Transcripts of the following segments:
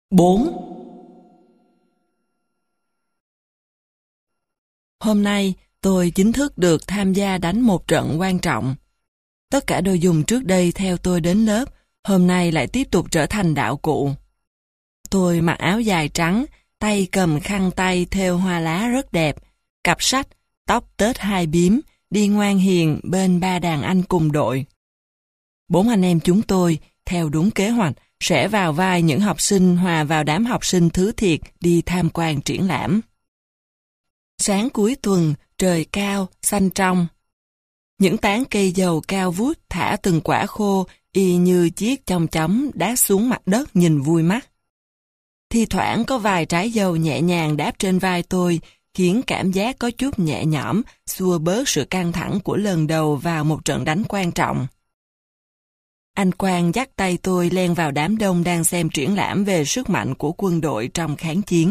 4. Hôm nay, tôi chính thức được tham gia đánh một trận quan trọng. Tất cả đồ dùng trước đây theo tôi đến lớp, hôm nay lại tiếp tục trở thành đạo cụ. Tôi mặc áo dài trắng, tay cầm khăn tay thêu hoa lá rất đẹp, cặp sách, tóc tết hai bím, đi ngoan hiền bên ba đàn anh cùng đội. 4 anh em chúng tôi, theo đúng kế hoạch, sẽ vào vai những học sinh hòa vào đám học sinh thứ thiệt đi tham quan triển lãm. Sáng cuối tuần, trời cao, xanh trong. Những tán cây dầu cao vút thả từng quả khô y như chiếc chong chóng đáp xuống mặt đất nhìn vui mắt. Thi thoảng có vài trái dầu nhẹ nhàng đáp trên vai tôi, khiến cảm giác có chút nhẹ nhõm, xua bớt sự căng thẳng của lần đầu vào một trận đánh quan trọng. Anh Quang dắt tay tôi len vào đám đông đang xem triển lãm về sức mạnh của quân đội trong kháng chiến.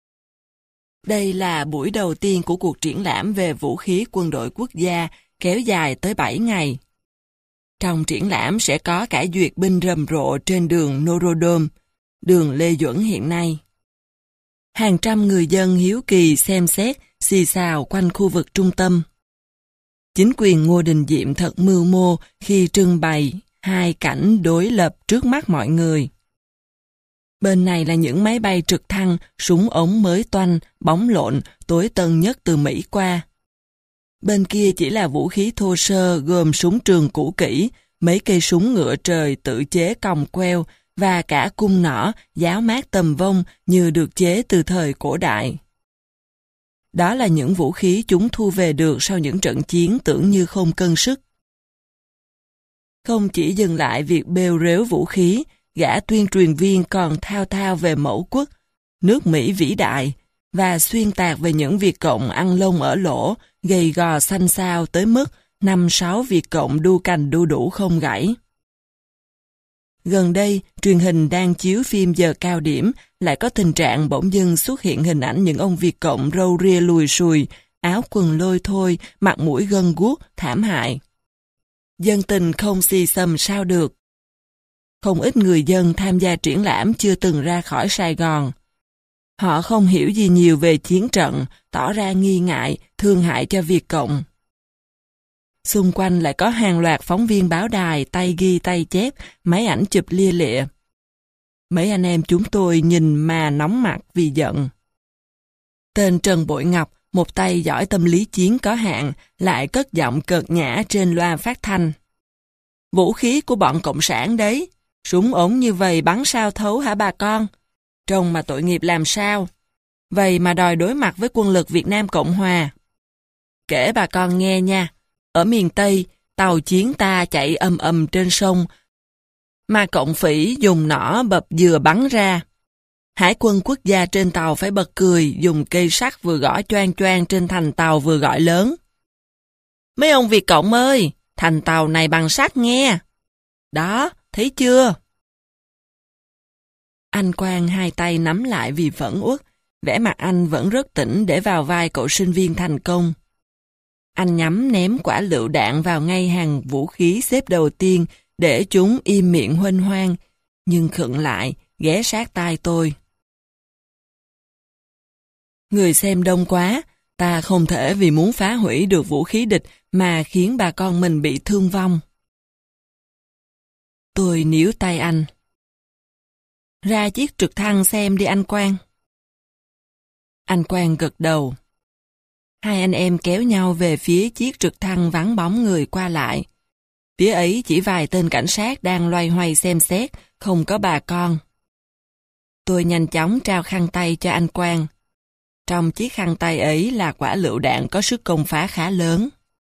Đây là buổi đầu tiên của cuộc triển lãm về vũ khí quân đội quốc gia kéo dài tới 7 ngày. Trong triển lãm sẽ có cả duyệt binh rầm rộ trên đường Norodom, đường Lê Duẩn hiện nay. Hàng trăm người dân hiếu kỳ xem xét, xì xào quanh khu vực trung tâm. Chính quyền Ngô Đình Diệm thật mưu mô khi trưng bày hai cảnh đối lập trước mắt mọi người. Bên này là những máy bay trực thăng, súng ống mới toanh, bóng lộn, tối tân nhất từ Mỹ qua. Bên kia chỉ là vũ khí thô sơ gồm súng trường cũ kỹ, mấy cây súng ngựa trời tự chế còng queo và cả cung nỏ, giáo mát tầm vông như được chế từ thời cổ đại. Đó là những vũ khí chúng thu về được sau những trận chiến tưởng như không cân sức. Không chỉ dừng lại việc bêu rếu vũ khí, gã tuyên truyền viên còn thao thao về mẫu quốc, nước Mỹ vĩ đại, và xuyên tạc về những Việt Cộng ăn lông ở lỗ, gầy gò xanh xao tới mức 5-6 Việt Cộng đu cành đu đủ không gãy. Gần đây, truyền hình đang chiếu phim giờ cao điểm, lại có tình trạng bỗng dưng xuất hiện hình ảnh những ông Việt Cộng râu ria lùi xùi, áo quần lôi thôi, mặt mũi gân guốc, thảm hại. Dân tình không xì xầm sao được. Không ít người dân tham gia triển lãm chưa từng ra khỏi Sài Gòn. Họ không hiểu gì nhiều về chiến trận, tỏ ra nghi ngại, thương hại cho Việt Cộng. Xung quanh lại có hàng loạt phóng viên báo đài, tay ghi tay chép, máy ảnh chụp lia lịa. Mấy anh em chúng tôi nhìn mà nóng mặt vì giận. Tên Trần Bội Ngọc, một tay giỏi tâm lý chiến có hạn, lại cất giọng cợt nhã trên loa phát thanh. Vũ khí của bọn Cộng sản đấy, súng ống như vậy bắn sao thấu hả bà con? Trông mà tội nghiệp làm sao? Vậy mà đòi đối mặt với quân lực Việt Nam Cộng Hòa. Kể bà con nghe nha, ở miền Tây, tàu chiến ta chạy ầm ầm trên sông, mà Cộng phỉ dùng nỏ bập dừa bắn ra. Hải quân quốc gia trên tàu phải bật cười, dùng cây sắt vừa gõ choang choang trên thành tàu vừa gọi lớn. Mấy ông Việt Cộng ơi, thành tàu này bằng sắt nghe. Đó, thấy chưa? Anh Quang hai tay nắm lại vì phẫn uất, vẻ mặt anh vẫn rất tỉnh để vào vai cậu sinh viên thành công. Anh nhắm ném quả lựu đạn vào ngay hàng vũ khí xếp đầu tiên để chúng im miệng huênh hoang, nhưng khựng lại, ghé sát tai tôi. Người xem đông quá, ta không thể vì muốn phá hủy được vũ khí địch mà khiến bà con mình bị thương vong. Tôi níu tay anh. Ra chiếc trực thăng xem đi anh Quang. Anh Quang gật đầu. Hai anh em kéo nhau về phía chiếc trực thăng vắng bóng người qua lại. Phía ấy chỉ vài tên cảnh sát đang loay hoay xem xét, không có bà con. Tôi nhanh chóng trao khăn tay cho anh Quang. Trong chiếc khăn tay ấy là quả lựu đạn có sức công phá khá lớn.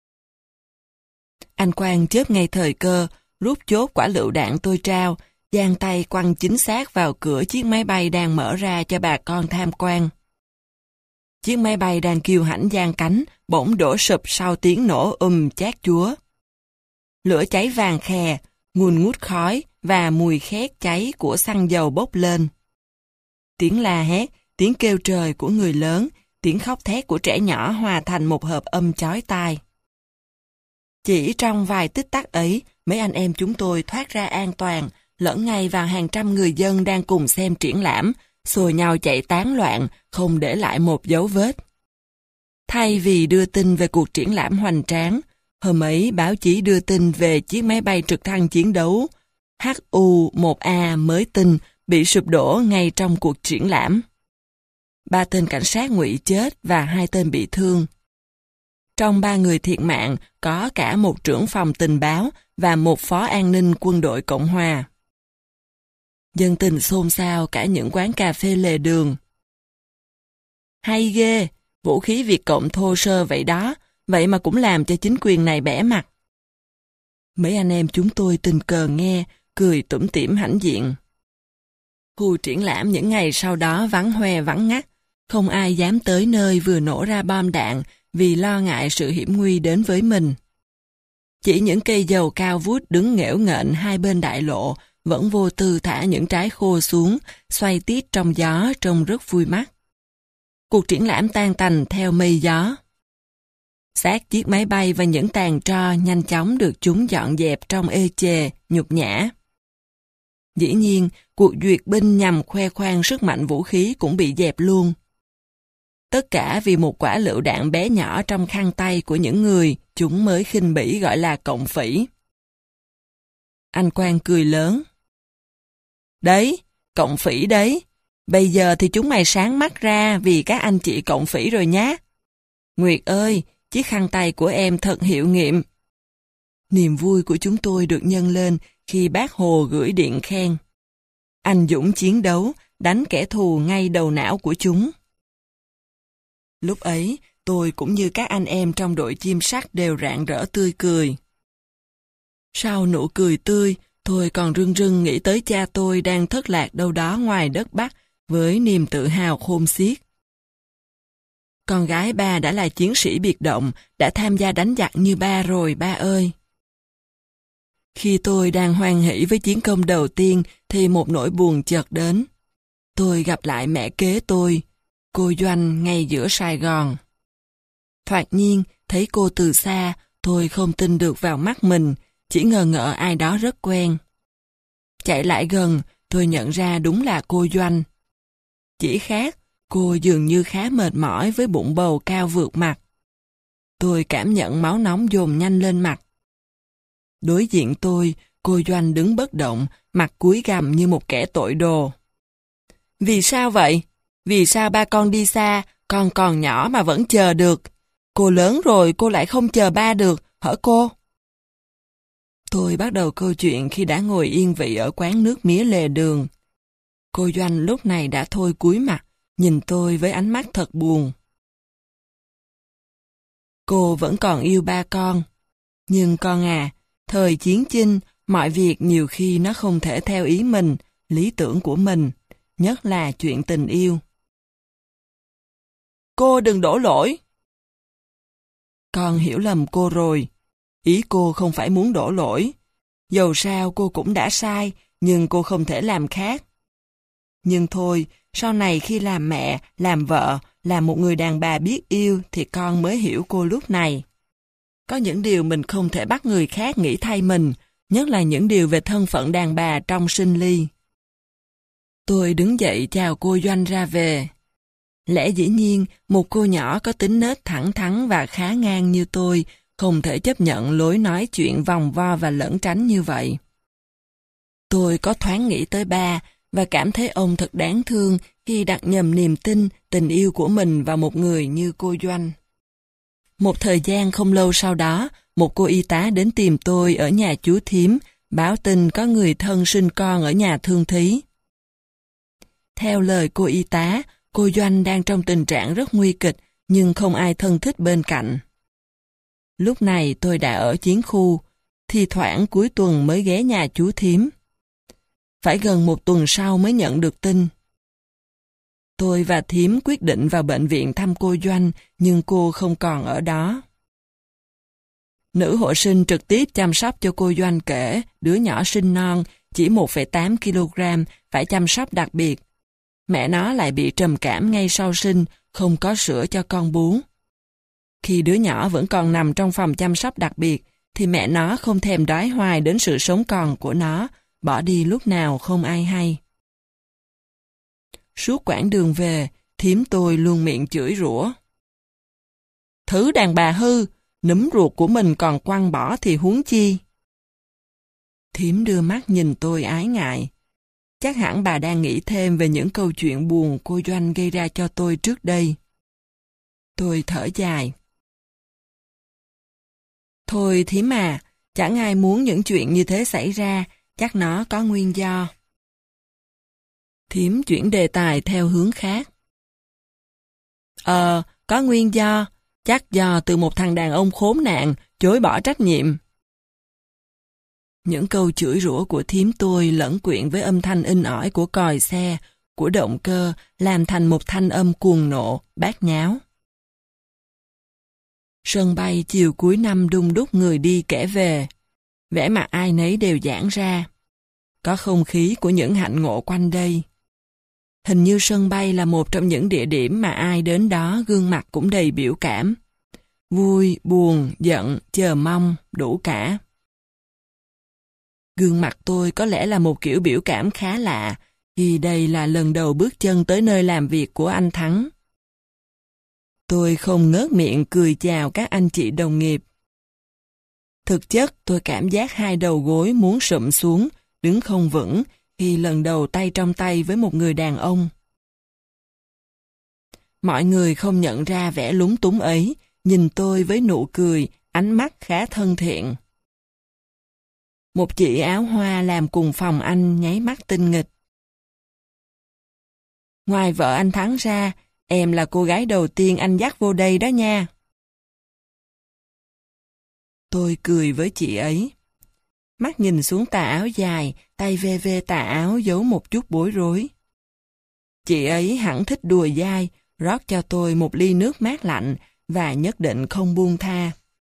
Anh Quang chớp ngay thời cơ, rút chốt quả lựu đạn tôi trao, giang tay quăng chính xác vào cửa chiếc máy bay đang mở ra cho bà con tham quan. Chiếc máy bay đang kiêu hãnh giang cánh, bỗng đổ sụp sau tiếng nổ chát chúa. Lửa cháy vàng khè, ngùn ngút khói và mùi khét cháy của xăng dầu bốc lên. Tiếng la hét, tiếng kêu trời của người lớn, tiếng khóc thét của trẻ nhỏ hòa thành một hợp âm chói tai. Chỉ trong vài tích tắc ấy, mấy anh em chúng tôi thoát ra an toàn, lẫn ngay vào hàng trăm người dân đang cùng xem triển lãm, xô nhau chạy tán loạn, không để lại một dấu vết. Thay vì đưa tin về cuộc triển lãm hoành tráng, hôm ấy báo chí đưa tin về chiếc máy bay trực thăng chiến đấu HU-1A mới tinh bị sụp đổ ngay trong cuộc triển lãm. 3 tên cảnh sát ngụy chết và 2 tên bị thương. Trong 3 người thiệt mạng có cả một trưởng phòng tình báo và một phó an ninh quân đội Cộng hòa. Dân tình xôn xao cả những quán cà phê lề đường. Hay ghê, vũ khí Việt Cộng thô sơ vậy đó, vậy mà cũng làm cho chính quyền này bẽ mặt. Mấy anh em chúng tôi tình cờ nghe, cười tủm tỉm hãnh diện. Khu triển lãm những ngày sau đó vắng hoe vắng ngắt, không ai dám tới nơi vừa nổ ra bom đạn vì lo ngại sự hiểm nguy đến với mình. Chỉ những cây dầu cao vút đứng nghễu nghệch hai bên đại lộ vẫn vô tư thả những trái khô xuống, xoay tít trong gió trông rất vui mắt. Cuộc triển lãm tan tành theo mây gió. Xác chiếc máy bay và những tàn tro nhanh chóng được chúng dọn dẹp trong ê chề, nhục nhã. Dĩ nhiên, cuộc duyệt binh nhằm khoe khoang sức mạnh vũ khí cũng bị dẹp luôn. Tất cả vì một quả lựu đạn bé nhỏ trong khăn tay của những người chúng mới khinh bỉ gọi là cộng phỉ. Anh Quang cười lớn. Đấy, cộng phỉ đấy. Bây giờ thì chúng mày sáng mắt ra vì các anh chị cộng phỉ rồi nhá. Nguyệt ơi, chiếc khăn tay của em thật hiệu nghiệm. Niềm vui của chúng tôi được nhân lên khi bác Hồ gửi điện khen. Anh dũng chiến đấu, đánh kẻ thù ngay đầu não của chúng. Lúc ấy, tôi cũng như các anh em trong đội chim sắt đều rạng rỡ tươi cười. Sau nụ cười tươi, tôi còn rưng rưng nghĩ tới cha tôi đang thất lạc đâu đó ngoài đất Bắc với niềm tự hào khôn xiết. Con gái ba đã là chiến sĩ biệt động, đã tham gia đánh giặc như ba rồi ba ơi. Khi tôi đang hoan hỉ với chiến công đầu tiên thì một nỗi buồn chợt đến. Tôi gặp lại mẹ kế tôi, cô Doanh ngay giữa Sài Gòn. Thoạt nhiên, thấy cô từ xa, tôi không tin được vào mắt mình, chỉ ngờ ngợ ai đó rất quen. Chạy lại gần, tôi nhận ra đúng là cô Doanh. Chỉ khác, cô dường như khá mệt mỏi với bụng bầu cao vượt mặt. Tôi cảm nhận máu nóng dồn nhanh lên mặt. Đối diện tôi, cô Doanh đứng bất động, mặt cúi gằm như một kẻ tội đồ. Vì sao vậy? Vì sao ba con đi xa, con còn nhỏ mà vẫn chờ được? Cô lớn rồi cô lại không chờ ba được, hả cô? Tôi bắt đầu câu chuyện khi đã ngồi yên vị ở quán nước mía lề đường. Cô Doanh lúc này đã thôi cúi mặt, nhìn tôi với ánh mắt thật buồn. Cô vẫn còn yêu ba con. Nhưng con à, thời chiến chinh, mọi việc nhiều khi nó không thể theo ý mình, lý tưởng của mình, nhất là chuyện tình yêu. Cô đừng đổ lỗi. Con hiểu lầm cô rồi. Ý cô không phải muốn đổ lỗi. Dầu sao cô cũng đã sai, nhưng cô không thể làm khác. Nhưng thôi, sau này khi làm mẹ, làm vợ, làm một người đàn bà biết yêu thì con mới hiểu cô lúc này. Có những điều mình không thể bắt người khác nghĩ thay mình, nhất là những điều về thân phận đàn bà trong sinh ly. Tôi đứng dậy chào cô Doanh ra về. Lẽ dĩ nhiên, một cô nhỏ có tính nết thẳng thắn và khá ngang như tôi không thể chấp nhận lối nói chuyện vòng vo và lẩn tránh như vậy. Tôi có thoáng nghĩ tới ba và cảm thấy ông thật đáng thương khi đặt nhầm niềm tin, tình yêu của mình vào một người như cô Doanh. Một thời gian không lâu sau đó, một cô y tá đến tìm tôi ở nhà chú thím, báo tin có người thân sinh con ở nhà thương thí. Theo lời cô y tá, cô Doanh đang trong tình trạng rất nguy kịch, nhưng không ai thân thích bên cạnh. Lúc này tôi đã ở chiến khu, thi thoảng cuối tuần mới ghé nhà chú thím. Phải gần một tuần sau mới nhận được tin. Tôi và thím quyết định vào bệnh viện thăm cô Doanh, nhưng cô không còn ở đó. Nữ hộ sinh trực tiếp chăm sóc cho cô Doanh kể, đứa nhỏ sinh non, chỉ 1,8 kg, phải chăm sóc đặc biệt. Mẹ nó lại bị trầm cảm ngay sau sinh, không có sữa cho con bú. Khi đứa nhỏ vẫn còn nằm trong phòng chăm sóc đặc biệt, thì mẹ nó không thèm đói hoài đến sự sống còn của nó, bỏ đi lúc nào không ai hay. Suốt quãng đường về, thím tôi luôn miệng chửi rủa. Thứ đàn bà hư, núm ruột của mình còn quăng bỏ thì huống chi. Thím đưa mắt nhìn tôi ái ngại. Chắc hẳn bà đang nghĩ thêm về những câu chuyện buồn cô Doanh gây ra cho tôi trước đây. Tôi thở dài. Thôi thím à, chẳng ai muốn những chuyện như thế xảy ra, chắc nó có nguyên do. Thím chuyển đề tài theo hướng khác. Có nguyên do, chắc do từ một thằng đàn ông khốn nạn, chối bỏ trách nhiệm. Những câu chửi rủa của thím tôi lẫn quyện với âm thanh inh ỏi của còi xe, của động cơ, làm thành một thanh âm cuồng nộ, bát nháo. Sân bay chiều cuối năm đông đúc người đi kẻ về. Vẻ mặt ai nấy đều giãn ra. Có không khí của những hạnh ngộ quanh đây. Hình như sân bay là một trong những địa điểm mà ai đến đó gương mặt cũng đầy biểu cảm. Vui, buồn, giận, chờ mong, đủ cả. Gương mặt tôi có lẽ là một kiểu biểu cảm khá lạ, vì đây là lần đầu bước chân tới nơi làm việc của anh Thắng. Tôi không ngớt miệng cười chào các anh chị đồng nghiệp. Thực chất tôi cảm giác hai đầu gối muốn sụm xuống, đứng không vững, khi lần đầu tay trong tay với một người đàn ông. Mọi người không nhận ra vẻ lúng túng ấy, nhìn tôi với nụ cười, ánh mắt khá thân thiện. Một chị áo hoa làm cùng phòng anh nháy mắt tinh nghịch. Ngoài vợ anh Thắng ra, em là cô gái đầu tiên anh dắt vô đây đó nha. Tôi cười với chị ấy. Mắt nhìn xuống tà áo dài, tay ve ve tà áo giấu một chút bối rối. Chị ấy hẳn thích đùa dai, rót cho tôi một ly nước mát lạnh và nhất định không buông tha.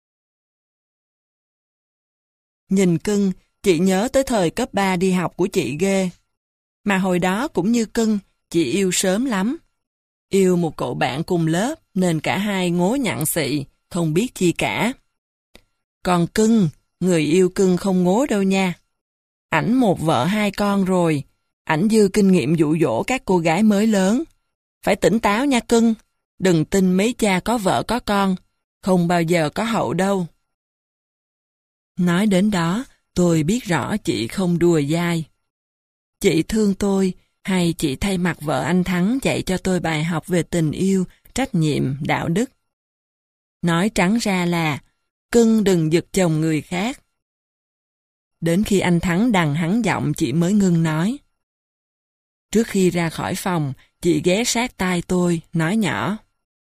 Nhìn Cưng, chị nhớ tới thời cấp 3 đi học của chị ghê. Mà hồi đó cũng như Cưng, chị yêu sớm lắm. Yêu một cậu bạn cùng lớp nên cả hai ngố nhặng xị, không biết chi cả. Còn Cưng, người yêu Cưng không ngố đâu nha. Ảnh một vợ hai con rồi, ảnh dư kinh nghiệm dụ dỗ các cô gái mới lớn. Phải tỉnh táo nha Cưng, đừng tin mấy cha có vợ có con, không bao giờ có hậu đâu. Nói đến đó, tôi biết rõ chị không đùa dai. Chị thương tôi, hay chị thay mặt vợ anh Thắng dạy cho tôi bài học về tình yêu, trách nhiệm, đạo đức. Nói trắng ra là, Cưng đừng giật chồng người khác. Đến khi anh Thắng đằng hắn giọng chị mới ngưng nói. Trước khi ra khỏi phòng, chị ghé sát tai tôi, nói nhỏ.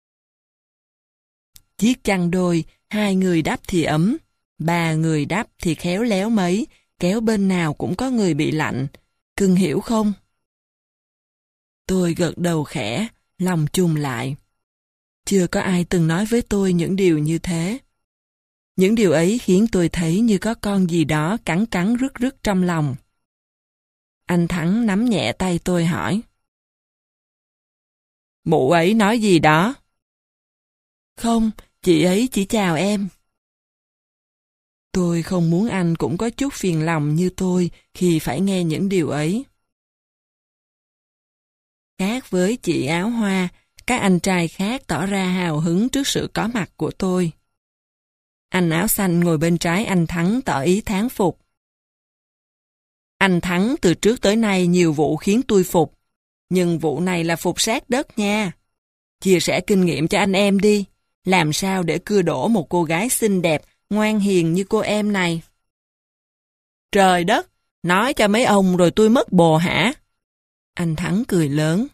Chiếc chăn đôi, hai người đắp thì ấm, ba người đắp thì khéo léo mấy, kéo bên nào cũng có người bị lạnh. Cưng hiểu không? Tôi gật đầu khẽ, lòng chùng lại. Chưa có ai từng nói với tôi những điều như thế. Những điều ấy khiến tôi thấy như có con gì đó cắn cắn rứt rứt trong lòng. Anh Thắng nắm nhẹ tay tôi hỏi. Mụ ấy nói gì đó? Không, chị ấy chỉ chào em. Tôi không muốn anh cũng có chút phiền lòng như tôi khi phải nghe những điều ấy. Khác với chị áo hoa, các anh trai khác tỏ ra hào hứng trước sự có mặt của tôi. Anh áo xanh ngồi bên trái anh Thắng tỏ ý thán phục. Anh Thắng từ trước tới nay nhiều vụ khiến tôi phục, nhưng vụ này là phục sát đất nha. Chia sẻ kinh nghiệm cho anh em đi, làm sao để cưa đổ một cô gái xinh đẹp, ngoan hiền như cô em này. Trời đất, nói cho mấy ông rồi tôi mất bồ hả? Anh Thắng cười lớn.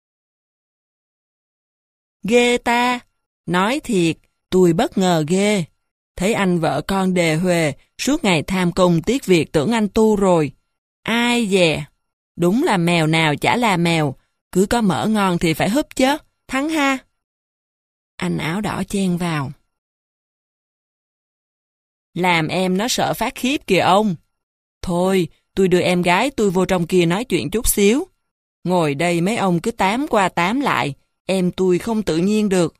Ghê ta, nói thiệt, tôi bất ngờ ghê. Thấy anh vợ con đề huề, suốt ngày tham công tiếc việc tưởng anh tu rồi. Ai dè, đúng là mèo nào chả là mèo, cứ có mỡ ngon thì phải húp chứ, Thắng ha. Anh áo đỏ chen vào. Làm em nó sợ phát khiếp kìa ông. Thôi, tôi đưa em gái tôi vô trong kia nói chuyện chút xíu. Ngồi đây mấy ông cứ tám qua tám lại, em tôi không tự nhiên được.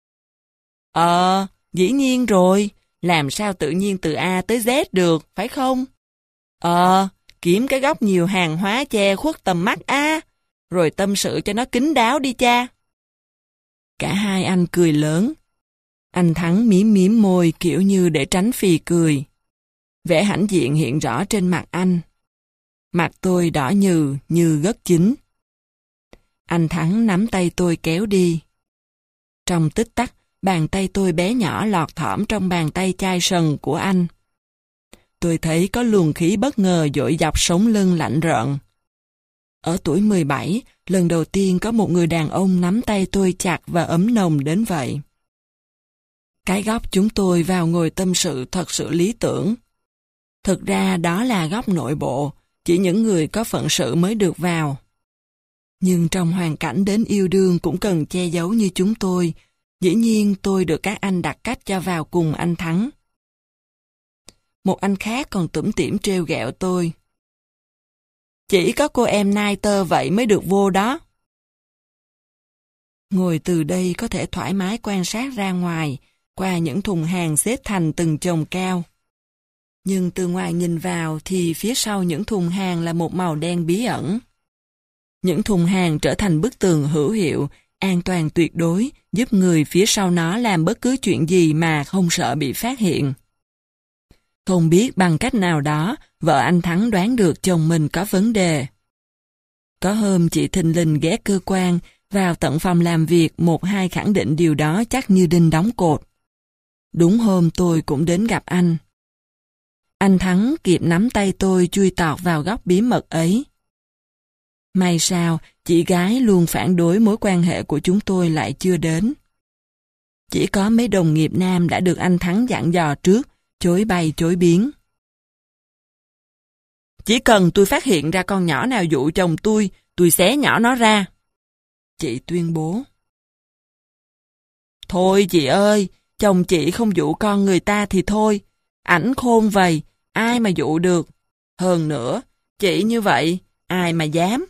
Dĩ nhiên rồi, làm sao tự nhiên từ A tới Z được, phải không? kiếm cái góc nhiều hàng hóa che khuất tầm mắt rồi tâm sự cho nó kín đáo đi cha. Cả hai anh cười lớn. Anh Thắng mím mím môi kiểu như để tránh phì cười. Vẻ hãnh diện hiện rõ trên mặt anh. Mặt tôi đỏ nhừ như gấc chín. Anh Thắng nắm tay tôi kéo đi. Trong tích tắc, bàn tay tôi bé nhỏ lọt thỏm trong bàn tay chai sần của anh. Tôi thấy có luồng khí bất ngờ dội dọc sống lưng lạnh rợn. Ở tuổi 17, lần đầu tiên có một người đàn ông nắm tay tôi chặt và ấm nồng đến vậy. Cái góc chúng tôi vào ngồi tâm sự thật sự lý tưởng. Thực ra đó là góc nội bộ, chỉ những người có phận sự mới được vào. Nhưng trong hoàn cảnh đến yêu đương cũng cần che giấu như chúng tôi, dĩ nhiên tôi được các anh đặt cách cho vào cùng anh Thắng. Một anh khác còn tủm tỉm trêu ghẹo tôi. Chỉ có cô em nai tơ vậy mới được vô đó. Ngồi từ đây có thể thoải mái quan sát ra ngoài, qua những thùng hàng xếp thành từng chồng cao. Nhưng từ ngoài nhìn vào thì phía sau những thùng hàng là một màu đen bí ẩn. Những thùng hàng trở thành bức tường hữu hiệu, an toàn tuyệt đối, giúp người phía sau nó làm bất cứ chuyện gì mà không sợ bị phát hiện. Không biết bằng cách nào đó, vợ anh Thắng đoán được chồng mình có vấn đề. Có hôm chị thình lình ghé cơ quan, vào tận phòng làm việc 1-2 khẳng định điều đó chắc như đinh đóng cột. Đúng hôm tôi cũng đến gặp anh. Anh Thắng kịp nắm tay tôi chui tọt vào góc bí mật ấy. May sao, chị gái luôn phản đối mối quan hệ của chúng tôi lại chưa đến. Chỉ có mấy đồng nghiệp nam đã được anh Thắng dặn dò trước, chối bay chối biến. Chỉ cần tôi phát hiện ra con nhỏ nào dụ chồng tôi xé nhỏ nó ra. Chị tuyên bố. Thôi chị ơi, chồng chị không dụ con người ta thì thôi. Ảnh khôn vầy, ai mà dụ được. Hơn nữa, chị như vậy, ai mà dám.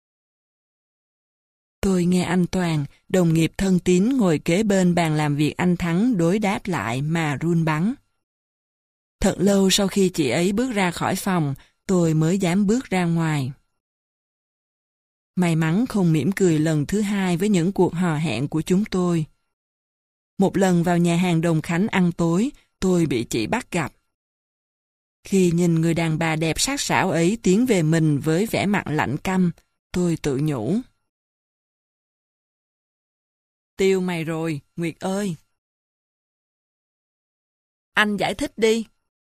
Tôi nghe anh Toàn, đồng nghiệp thân tín ngồi kế bên bàn làm việc anh Thắng đối đáp lại mà run bắn. Thật lâu sau khi chị ấy bước ra khỏi phòng, tôi mới dám bước ra ngoài. May mắn không mỉm cười lần thứ hai với những cuộc hò hẹn của chúng tôi. Một lần vào nhà hàng Đồng Khánh ăn tối, tôi bị chị bắt gặp. Khi nhìn người đàn bà đẹp sắc sảo ấy tiến về mình với vẻ mặt lạnh căm, tôi tự nhủ. Tiêu mày rồi, Nguyệt ơi. Anh giải thích đi.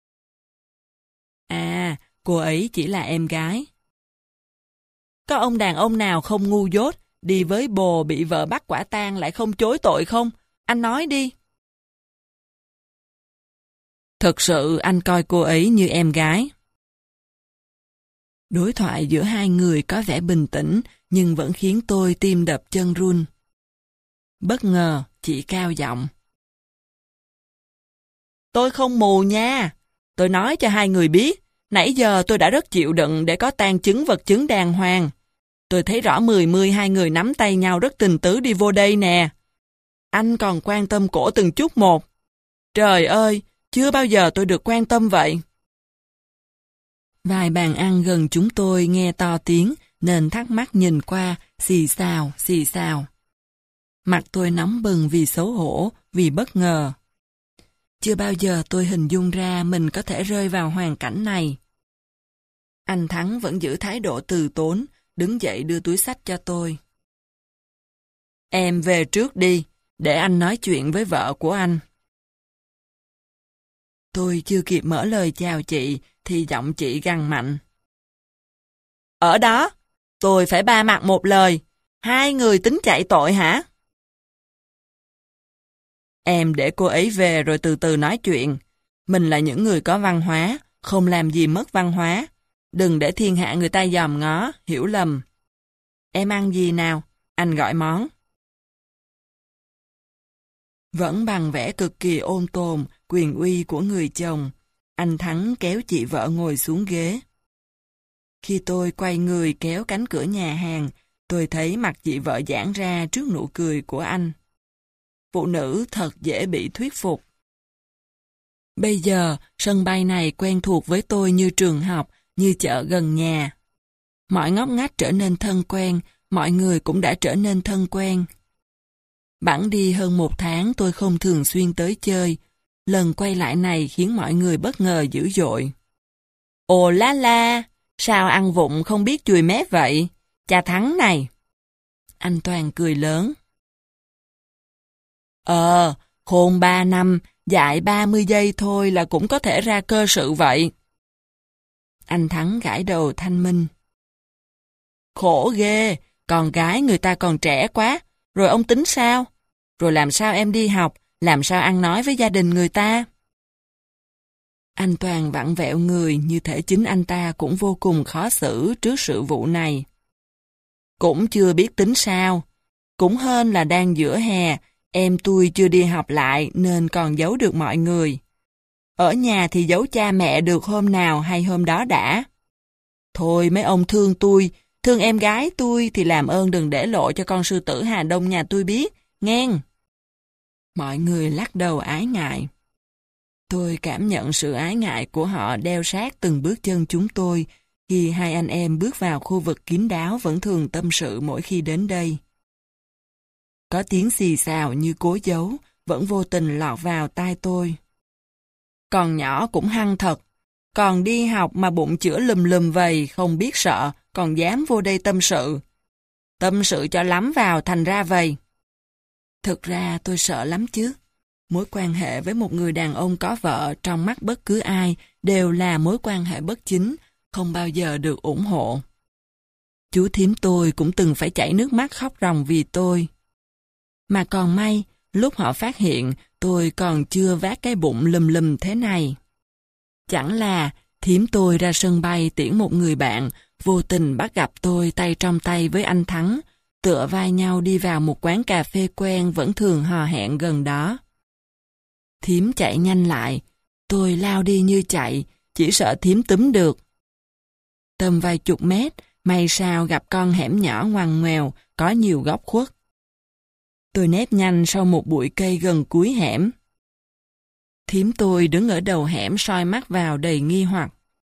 À, cô ấy chỉ là em gái. Có ông đàn ông nào không ngu dốt, đi với bồ bị vợ bắt quả tang lại không chối tội không? Anh nói đi. Thực sự anh coi cô ấy như em gái. Đối thoại giữa hai người có vẻ bình tĩnh, nhưng vẫn khiến tôi tim đập chân run. Bất ngờ, chị cao giọng. Tôi không mù nha. Tôi nói cho hai người biết, nãy giờ tôi đã rất chịu đựng để có tang chứng vật chứng đàng hoàng. Tôi thấy rõ 10 hai người nắm tay nhau rất tình tứ đi vô đây nè. Anh còn quan tâm cổ từng chút một. Trời ơi, chưa bao giờ tôi được quan tâm vậy. Vài bàn ăn gần chúng tôi nghe to tiếng nên thắc mắc nhìn qua, xì xào, xì xào. Mặt tôi nóng bừng vì xấu hổ, vì bất ngờ. Chưa bao giờ tôi hình dung ra mình có thể rơi vào hoàn cảnh này. Anh Thắng vẫn giữ thái độ từ tốn, đứng dậy đưa túi xách cho tôi. Em về trước đi, để anh nói chuyện với vợ của anh. Tôi chưa kịp mở lời chào chị, thì giọng chị gằn mạnh. Ở đó, tôi phải ba mặt một lời. Hai người tính chạy tội hả? Em để cô ấy về rồi từ từ nói chuyện. Mình là những người có văn hóa, không làm gì mất văn hóa. Đừng để thiên hạ người ta dòm ngó, hiểu lầm. Em ăn gì nào? Anh gọi món. Vẫn bằng vẻ cực kỳ ôn tồn, quyền uy của người chồng, anh Thắng kéo chị vợ ngồi xuống ghế. Khi tôi quay người kéo cánh cửa nhà hàng, tôi thấy mặt chị vợ giãn ra trước nụ cười của anh. Phụ nữ thật dễ bị thuyết phục. Bây giờ, sân bay này quen thuộc với tôi như trường học, như chợ gần nhà. Mọi ngóc ngách trở nên thân quen, mọi người cũng đã trở nên thân quen. Bẵng đi hơn 1 tháng tôi không thường xuyên tới chơi. Lần quay lại này khiến mọi người bất ngờ dữ dội. Ồ la la, sao ăn vụng không biết chùi mép vậy? Cha Thắng này. Anh Toàn cười lớn. Khôn 3 năm, dạy 30 giây thôi là cũng có thể ra cơ sự vậy. Anh Thắng gãi đầu thanh minh. Khổ ghê, con gái người ta còn trẻ quá, rồi ông tính sao? Rồi làm sao em đi học, làm sao ăn nói với gia đình người ta? Anh Toàn vặn vẹo người như thể chính anh ta cũng vô cùng khó xử trước sự vụ này. Cũng chưa biết tính sao. Cũng hên là đang giữa hè, em tôi chưa đi học lại nên còn giấu được mọi người. Ở nhà thì giấu cha mẹ được hôm nào hay hôm đó đã. Thôi mấy ông thương tôi, thương em gái tôi thì làm ơn đừng để lộ cho con sư tử Hà Đông nhà tôi biết, nghen. Mọi người lắc đầu ái ngại. Tôi cảm nhận sự ái ngại của họ đeo sát từng bước chân chúng tôi khi hai anh em bước vào khu vực kín đáo vẫn thường tâm sự mỗi khi đến đây. Có tiếng xì xào như cố giấu, vẫn vô tình lọt vào tai tôi. Còn nhỏ cũng hăng thật, còn đi học mà bụng chữa lùm vầy không biết sợ, còn dám vô đây tâm sự. Tâm sự cho lắm vào thành ra vầy. Thực ra tôi sợ lắm chứ. Mối quan hệ với một người đàn ông có vợ trong mắt bất cứ ai đều là mối quan hệ bất chính, không bao giờ được ủng hộ. Chú thím tôi cũng từng phải chảy nước mắt khóc ròng vì tôi. Mà còn may, lúc họ phát hiện tôi còn chưa vác cái bụng lùm thế này. Chẳng là thím tôi ra sân bay tiễn một người bạn, vô tình bắt gặp tôi tay trong tay với anh Thắng, tựa vai nhau đi vào một quán cà phê quen vẫn thường hò hẹn gần đó. Thím chạy nhanh lại, tôi lao đi như chạy, chỉ sợ thím túm được. Tầm vài chục mét, may sao gặp con hẻm nhỏ ngoằn ngoèo, có nhiều góc khuất. Tôi nép nhanh sau một bụi cây gần cuối hẻm. Thím tôi đứng ở đầu hẻm soi mắt vào đầy nghi hoặc.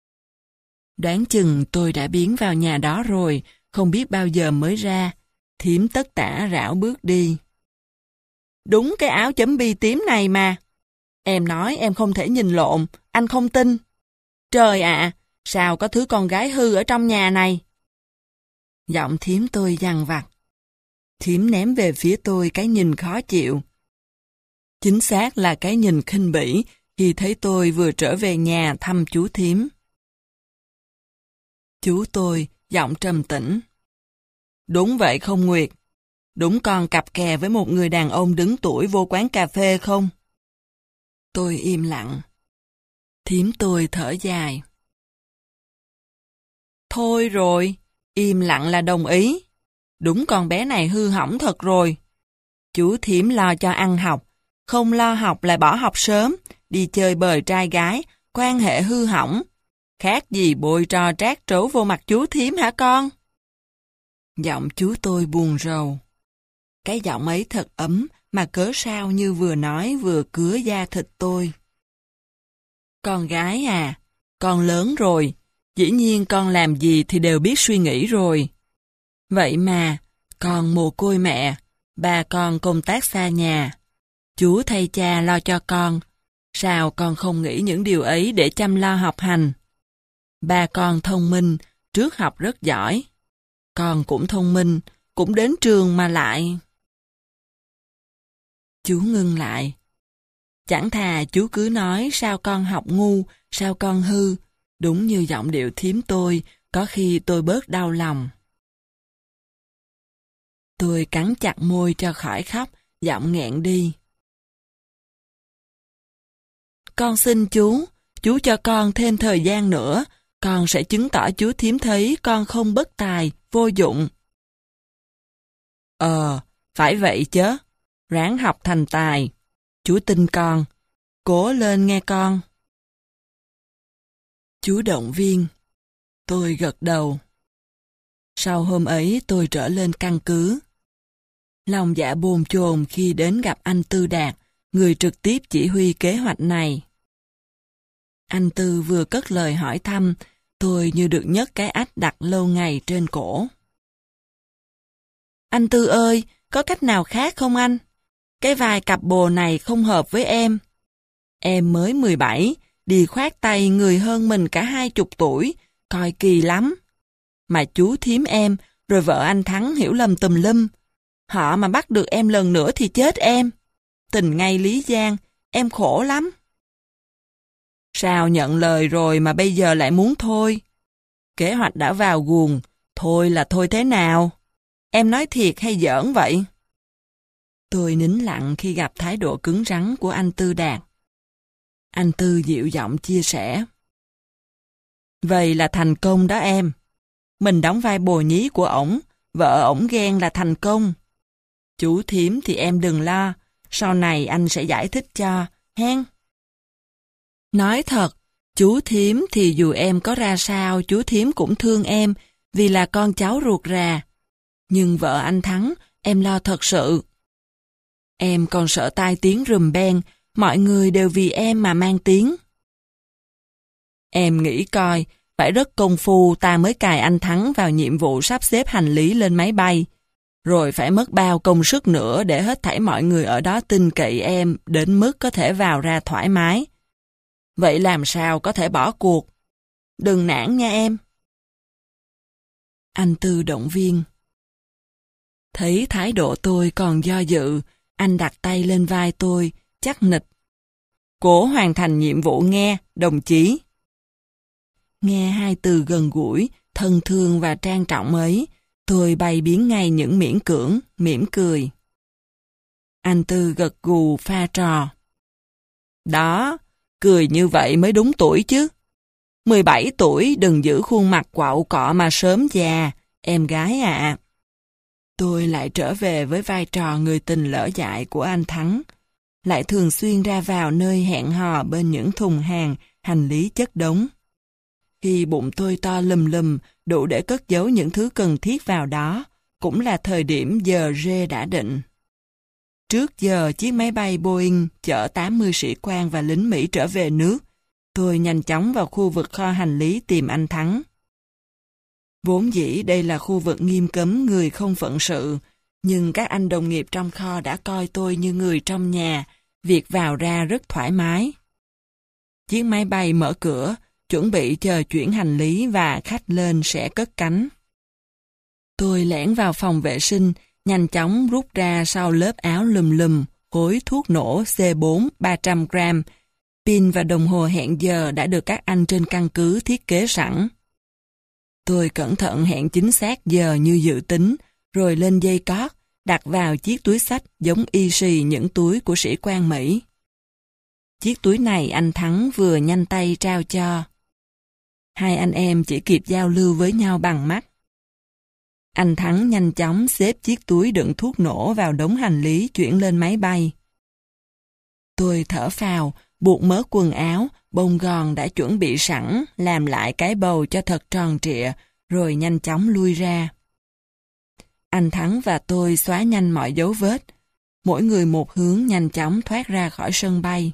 Đoán chừng tôi đã biến vào nhà đó rồi, không biết bao giờ mới ra. Thím tất tả rảo bước đi. Đúng cái áo chấm bi tím này mà. Em nói em không thể nhìn lộn, anh không tin. Trời ạ, sao có thứ con gái hư ở trong nhà này? Giọng thím tôi dằn vặt. Thím ném về phía tôi cái nhìn khó chịu. Chính xác là cái nhìn khinh bỉ khi thấy tôi vừa trở về nhà thăm chú thím. Chú tôi, giọng trầm tĩnh. Đúng vậy không Nguyệt? Đúng con cặp kè với một người đàn ông đứng tuổi vô quán cà phê không? Tôi im lặng. Thím tôi thở dài. Thôi rồi, im lặng là đồng ý. Đúng con bé này hư hỏng thật rồi. Chú thím lo cho ăn học, không lo học lại bỏ học sớm, đi chơi bời trai gái, quan hệ hư hỏng. Khác gì bôi tro trát trấu vô mặt chú thím hả con? Giọng chú tôi buồn rầu. Cái giọng ấy thật ấm, mà cớ sao như vừa nói vừa cứa da thịt tôi. Con gái à, con lớn rồi, dĩ nhiên con làm gì thì đều biết suy nghĩ rồi. Vậy mà, con mồ côi mẹ, ba con công tác xa nhà. Chú thay cha lo cho con, sao con không nghĩ những điều ấy để chăm lo học hành? Ba con thông minh, trước học rất giỏi. Con cũng thông minh, cũng đến trường mà lại... Chú ngưng lại. Chẳng thà chú cứ nói sao con học ngu, sao con hư, đúng như giọng điệu thím tôi, có khi tôi bớt đau lòng. Tôi cắn chặt môi cho khỏi khóc, giọng nghẹn đi. Con xin chú cho con thêm thời gian nữa, con sẽ chứng tỏ chú thím thấy con không bất tài, vô dụng. Phải vậy chớ, ráng học thành tài. Chú tin con, cố lên nghe con. Chú động viên. Tôi gật đầu. Sau hôm ấy tôi trở lên căn cứ. Lòng dạ bồn chồn khi đến gặp anh Tư Đạt, người trực tiếp chỉ huy kế hoạch này. Anh Tư vừa cất lời hỏi thăm, Tôi như được nhấc cái ách đặt lâu ngày trên cổ. Anh Tư ơi, có cách nào khác không anh? Cái vai cặp bồ này không hợp với em. Em mới 17, đi khoát tay người hơn mình cả 20 tuổi, coi kỳ lắm. Mà chú thím em, rồi vợ anh Thắng hiểu lầm tùm lum. Họ mà bắt được em lần nữa thì chết em. Tình ngay Lý Giang, em khổ lắm. Sao nhận lời rồi mà bây giờ lại muốn thôi? Kế hoạch đã vào guồng, thôi là thôi thế nào? Em nói thiệt hay giỡn vậy? Tôi nín lặng khi gặp thái độ cứng rắn của anh Tư Đạt. Anh Tư dịu giọng chia sẻ. Vậy là thành công đó em. Mình đóng vai bồ nhí của ổng, vợ ổng ghen là thành công. Chú thím thì em đừng lo, sau này anh sẽ giải thích cho, hen. Nói thật, chú thím thì dù em có ra sao, chú thím cũng thương em, vì là con cháu ruột rà. Nhưng vợ anh Thắng, em lo thật sự. Em còn sợ tai tiếng rùm beng, mọi người đều vì em mà mang tiếng. Em nghĩ coi, phải rất công phu ta mới cài anh Thắng vào nhiệm vụ sắp xếp hành lý lên máy bay. Rồi phải mất bao công sức nữa để hết thảy mọi người ở đó tin cậy em đến mức có thể vào ra thoải mái. Vậy làm sao có thể bỏ cuộc? Đừng nản nha em. Anh Tư động viên. Thấy thái độ tôi còn do dự, anh đặt tay lên vai tôi, chắc nịch. Cố hoàn thành nhiệm vụ nghe, đồng chí. Nghe hai từ gần gũi, thân thương và trang trọng ấy, tôi bày biến ngay những miễn cưỡng, mỉm cười. Anh Tư gật gù pha trò. Đó, cười như vậy mới đúng tuổi chứ. 17 tuổi đừng giữ khuôn mặt quạo cọ mà sớm già, em gái ạ. Tôi lại trở về với vai trò người tình lỡ dại của anh Thắng, lại thường xuyên ra vào nơi hẹn hò bên những thùng hàng, hành lý chất đống. Khi bụng tôi to lùm, đủ để cất giấu những thứ cần thiết vào đó, cũng là thời điểm giờ rê đã định. Trước giờ chiếc máy bay Boeing chở 80 sĩ quan và lính Mỹ trở về nước, tôi nhanh chóng vào khu vực kho hành lý tìm anh Thắng. Vốn dĩ đây là khu vực nghiêm cấm người không phận sự, nhưng các anh đồng nghiệp trong kho đã coi tôi như người trong nhà, việc vào ra rất thoải mái. Chiếc máy bay mở cửa, chuẩn bị chờ chuyển hành lý và khách lên sẽ cất cánh. Tôi lẻn vào phòng vệ sinh, nhanh chóng rút ra sau lớp áo lùm khối thuốc nổ C4 300 gram, pin và đồng hồ hẹn giờ đã được các anh trên căn cứ thiết kế sẵn. Tôi cẩn thận hẹn chính xác giờ như dự tính, rồi lên dây cót, đặt vào chiếc túi xách giống y xì những túi của sĩ quan Mỹ. Chiếc túi này anh Thắng vừa nhanh tay trao cho. Hai anh em chỉ kịp giao lưu với nhau bằng mắt. Anh Thắng nhanh chóng xếp chiếc túi đựng thuốc nổ vào đống hành lý chuyển lên máy bay. Tôi thở phào, buộc mớ quần áo, bông gòn đã chuẩn bị sẵn, làm lại cái bầu cho thật tròn trịa, rồi nhanh chóng lui ra. Anh Thắng và tôi xóa nhanh mọi dấu vết, mỗi người một hướng nhanh chóng thoát ra khỏi sân bay.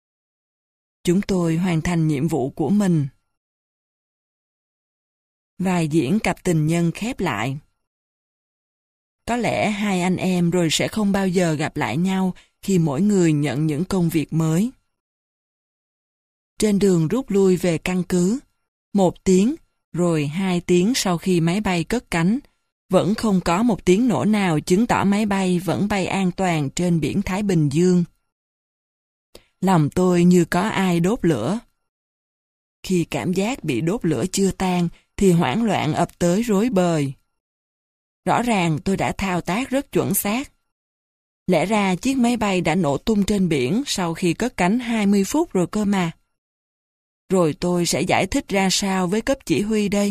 Chúng tôi hoàn thành nhiệm vụ của mình. Vai diễn cặp tình nhân khép lại. Có lẽ hai anh em rồi sẽ không bao giờ gặp lại nhau khi mỗi người nhận những công việc mới. Trên đường rút lui về căn cứ, 1 tiếng, rồi 2 tiếng sau khi máy bay cất cánh, vẫn không có một tiếng nổ nào chứng tỏ máy bay vẫn bay an toàn trên biển Thái Bình Dương. Lòng tôi như có ai đốt lửa. Khi cảm giác bị đốt lửa chưa tan, thì hoảng loạn ập tới rối bời. Rõ ràng tôi đã thao tác rất chuẩn xác. Lẽ ra chiếc máy bay đã nổ tung trên biển sau khi cất cánh 20 phút rồi cơ mà. Rồi tôi sẽ giải thích ra sao với cấp chỉ huy đây?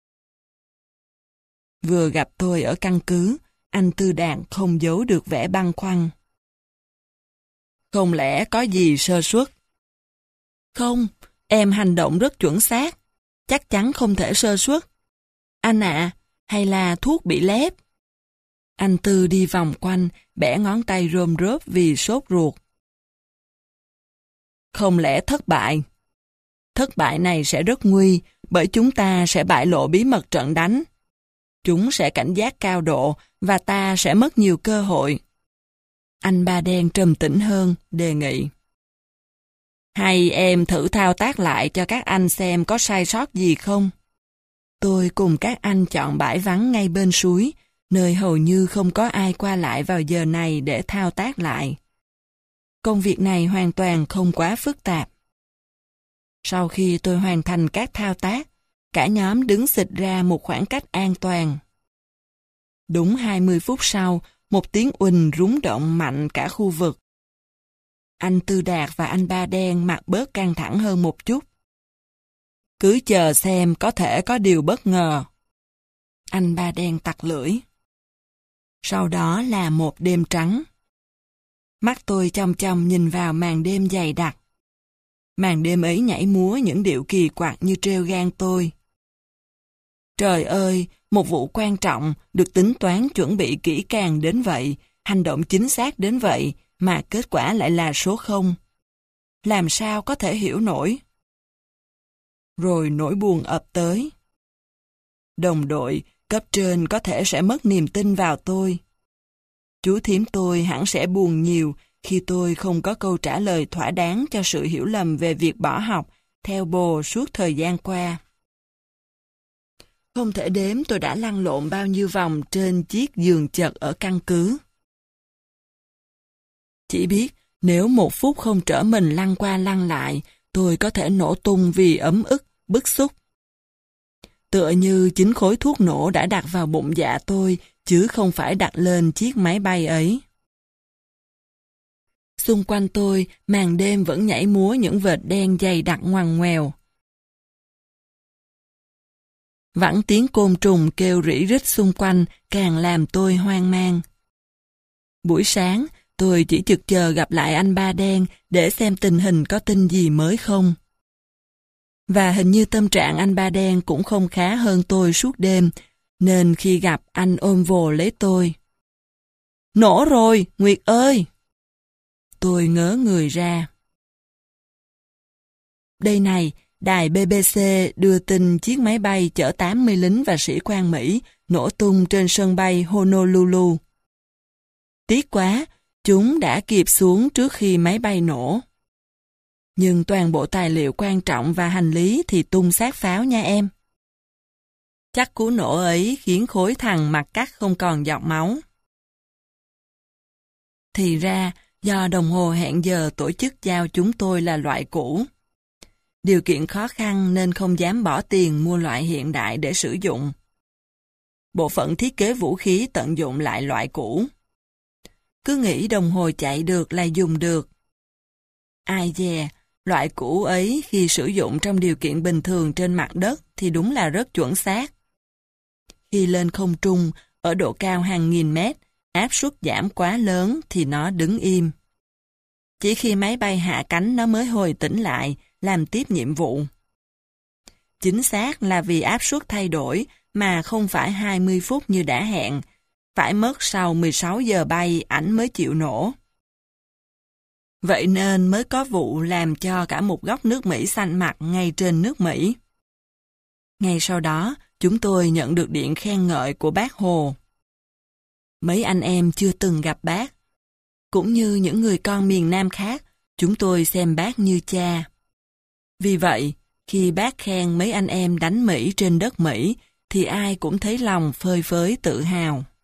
Vừa gặp tôi ở căn cứ, anh Tư Đạt không giấu được vẻ băn khoăn. Không lẽ có gì sơ suất? Không, em hành động rất chuẩn xác. Chắc chắn không thể sơ suất. Anh ạ, hay là thuốc bị lép? Anh Tư đi vòng quanh, bẻ ngón tay rôm rớp vì sốt ruột. Không lẽ thất bại? Thất bại này sẽ rất nguy, bởi chúng ta sẽ bại lộ bí mật trận đánh. Chúng sẽ cảnh giác cao độ và ta sẽ mất nhiều cơ hội. Anh Ba Đen trầm tĩnh hơn, đề nghị. Hay em thử thao tác lại cho các anh xem có sai sót gì không? Tôi cùng các anh chọn bãi vắng ngay bên suối, nơi hầu như không có ai qua lại vào giờ này để thao tác lại. Công việc này hoàn toàn không quá phức tạp. Sau khi tôi hoàn thành các thao tác, cả nhóm đứng xịch ra một khoảng cách an toàn. Đúng 20 phút sau, một tiếng uỳnh rúng động mạnh cả khu vực. Anh Tư Đạt và anh Ba Đen mặt bớt căng thẳng hơn một chút. Cứ chờ xem có thể có điều bất ngờ. Anh Ba Đen tặc lưỡi. Sau đó là một đêm trắng. Mắt tôi chòng chòng nhìn vào màn đêm dày đặc. Màn đêm ấy nhảy múa những điệu kỳ quặc như trêu gan tôi. Trời ơi, một vụ quan trọng, được tính toán chuẩn bị kỹ càng đến vậy, hành động chính xác đến vậy, mà kết quả lại là số 0. Làm sao có thể hiểu nổi? Rồi nỗi buồn ập tới. Đồng đội, cấp trên có thể sẽ mất niềm tin vào tôi. Chú thím tôi hẳn sẽ buồn nhiều khi tôi không có câu trả lời thỏa đáng cho sự hiểu lầm về việc bỏ học theo bồ suốt thời gian qua. Không thể đếm tôi đã lăn lộn bao nhiêu vòng trên chiếc giường chật ở căn cứ. Chỉ biết nếu một phút không trở mình lăn qua lăn lại, tôi có thể nổ tung vì ấm ức, bức xúc. Tựa như chính khối thuốc nổ đã đặt vào bụng dạ tôi, chứ không phải đặt lên chiếc máy bay ấy. Xung quanh tôi, màn đêm vẫn nhảy múa những vệt đen dày đặc ngoằn ngoèo. Vẳng tiếng côn trùng kêu rỉ rít xung quanh càng làm tôi hoang mang. Buổi sáng, tôi chỉ trực chờ gặp lại anh Ba Đen để xem tình hình có tin gì mới không. Và hình như tâm trạng anh Ba Đen cũng không khá hơn tôi suốt đêm, nên khi gặp anh ôm vồ lấy tôi. Nổ rồi, Nguyệt ơi! Tôi ngớ người ra. Đây này, đài BBC đưa tin chiếc máy bay chở 80 lính và sĩ quan Mỹ nổ tung trên sân bay Honolulu. Tiếc quá, chúng đã kịp xuống trước khi máy bay nổ. Nhưng toàn bộ tài liệu quan trọng và hành lý thì tung xác pháo nha em. Chắc cú nổ ấy khiến khối thằng mặt cắt không còn giọt máu. Thì ra, do đồng hồ hẹn giờ tổ chức giao chúng tôi là loại cũ. Điều kiện khó khăn nên không dám bỏ tiền mua loại hiện đại để sử dụng. Bộ phận thiết kế vũ khí tận dụng lại loại cũ. Cứ nghĩ đồng hồ chạy được là dùng được. Ai dè, loại cũ ấy khi sử dụng trong điều kiện bình thường trên mặt đất thì đúng là rất chuẩn xác. Khi lên không trung, ở độ cao hàng nghìn mét, áp suất giảm quá lớn thì nó đứng im. Chỉ khi máy bay hạ cánh nó mới hồi tỉnh lại, làm tiếp nhiệm vụ. Chính xác là vì áp suất thay đổi mà không phải 20 phút như đã hẹn, phải mất sau 16 giờ bay ảnh mới chịu nổ. Vậy nên mới có vụ làm cho cả một góc nước Mỹ xanh mặt ngay trên nước Mỹ. Ngay sau đó, chúng tôi nhận được điện khen ngợi của bác Hồ. Mấy anh em chưa từng gặp bác. Cũng như những người con miền Nam khác, chúng tôi xem bác như cha. Vì vậy, khi bác khen mấy anh em đánh Mỹ trên đất Mỹ, thì ai cũng thấy lòng phơi phới tự hào.